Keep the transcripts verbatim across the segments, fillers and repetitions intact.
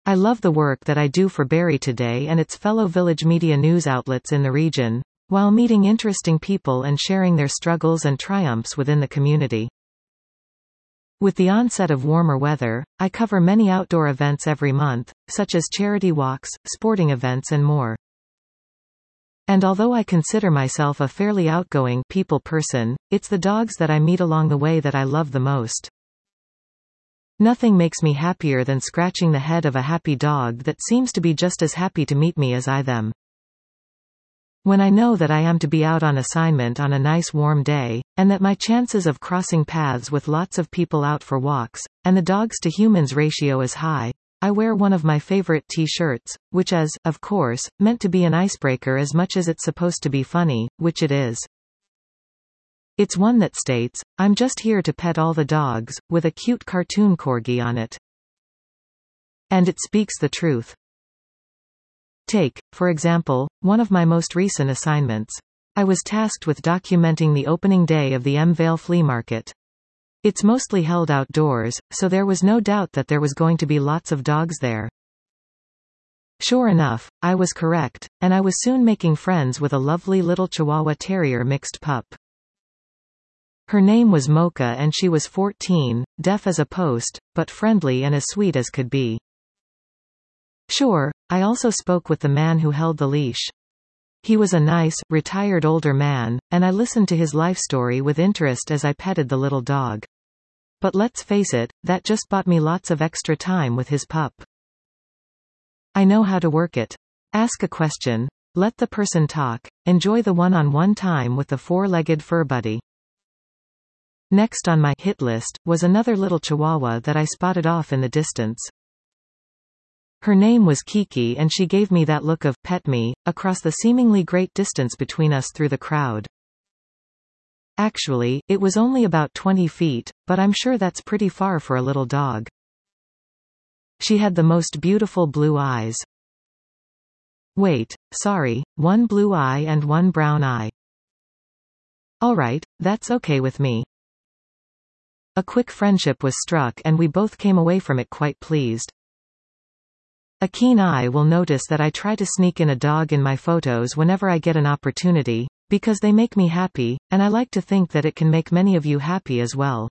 I love the work that I do for Barrie Today and its fellow village media news outlets in the region, while meeting interesting people and sharing their struggles and triumphs within the community. With the onset of warmer weather, I cover many outdoor events every month, such as charity walks, sporting events and more. And although I consider myself a fairly outgoing people person, it's the dogs that I meet along the way that I love the most. Nothing makes me happier than scratching the head of a happy dog that seems to be just as happy to meet me as I them. When I know that I am to be out on assignment on a nice warm day, and that my chances of crossing paths with lots of people out for walks, and the dogs to humans ratio is high, I wear one of my favorite t-shirts, which is, of course, meant to be an icebreaker as much as it's supposed to be funny, which it is. It's one that states, "I'm just here to pet all the dogs," with a cute cartoon corgi on it. And it speaks the truth. Take, for example, one of my most recent assignments. I was tasked with documenting the opening day of the M Vale Flea Market. It's mostly held outdoors, so there was no doubt that there was going to be lots of dogs there. Sure enough, I was correct, and I was soon making friends with a lovely little Chihuahua Terrier mixed pup. Her name was Mocha and she was fourteen, deaf as a post, but friendly and as sweet as could be. Sure, I also spoke with the man who held the leash. He was a nice, retired older man, and I listened to his life story with interest as I petted the little dog. But let's face it, that just bought me lots of extra time with his pup. I know how to work it. Ask a question, let the person talk, enjoy the one-on-one time with the four-legged fur buddy. Next on my hit list was another little Chihuahua that I spotted off in the distance. Her name was Kiki and she gave me that look of "pet me" across the seemingly great distance between us through the crowd. Actually, it was only about twenty feet, but I'm sure that's pretty far for a little dog. She had the most beautiful blue eyes. Wait, sorry, one blue eye and one brown eye. Alright, that's okay with me. A quick friendship was struck and we both came away from it quite pleased. A keen eye will notice that I try to sneak in a dog in my photos whenever I get an opportunity, because they make me happy, and I like to think that it can make many of you happy as well.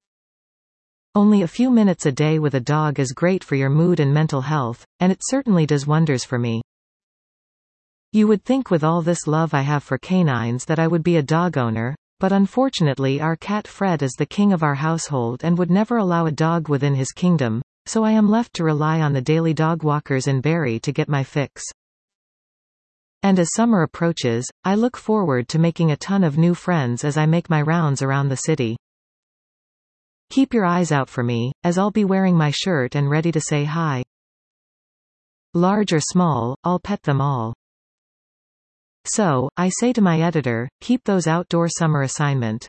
Only a few minutes a day with a dog is great for your mood and mental health, and it certainly does wonders for me. You would think with all this love I have for canines that I would be a dog owner, but unfortunately our cat Fred is the king of our household and would never allow a dog within his kingdom, so I am left to rely on the daily dog walkers in Barrie to get my fix. And as summer approaches, I look forward to making a ton of new friends as I make my rounds around the city. Keep your eyes out for me, as I'll be wearing my shirt and ready to say hi. Large or small, I'll pet them all. So, I say to my editor, keep those outdoor summer assignment.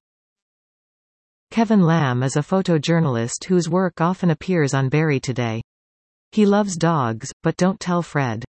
Kevin Lamb is a photojournalist whose work often appears on Barrie Today. He loves dogs, but don't tell Fred.